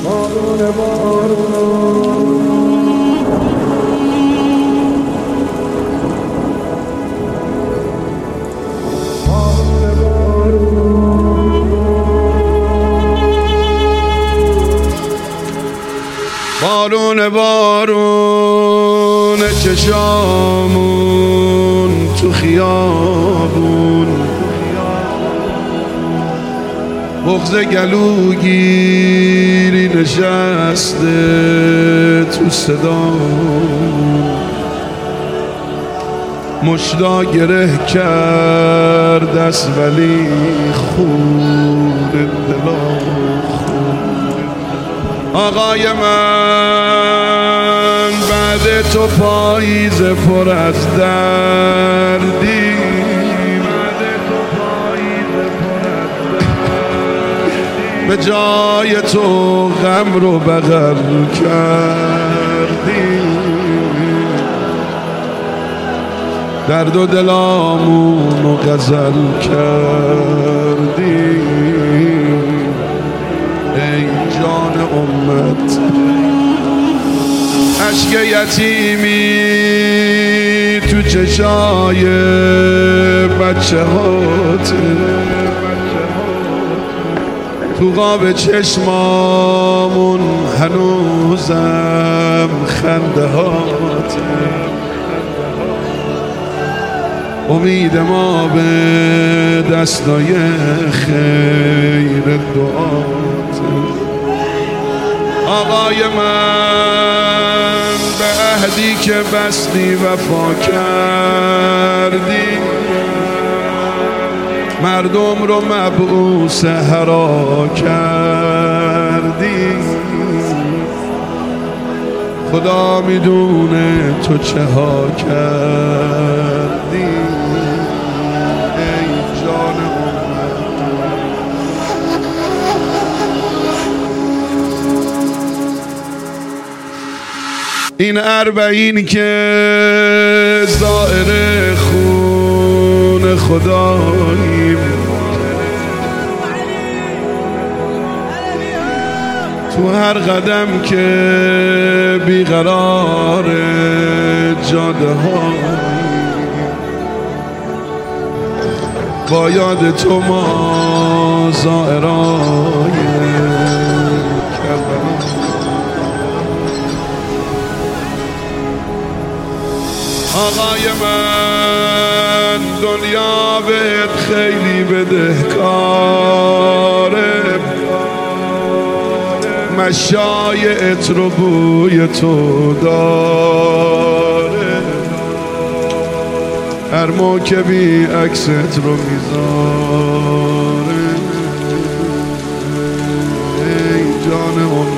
بارون بارون چشامون تو خیابون، بغض گلوگیری نشسته تو صدامون، مشتا گره کرد است ولی خون دلم خون. آقای من بعد تو پاییز پر از دردی، به جای تو غم رو بغل کردی، درد و دلامون رو غزل کردی. ای جان امت، اشک یتیمی تو چشای بچه هاته، تو قاب چشمامون هنوزم خنده هاته، امید ما به دستای خیر دعات. آقای من به عهدی که بستی وفا کردی، مردم رو مبعوث هرا کردی، خدا میدونه تو چه ها کردی. ای جان امت، این اربعین که زائر خون خداییم، تو هر قدم که بیقرار جاده ها، با یاد تو ما زائرای کربلا. آقای من دنیا بهت خیلی بدهکاره، مشای عطر و بوی تو داره، هر موکبی عکست رو میذاره. ای جان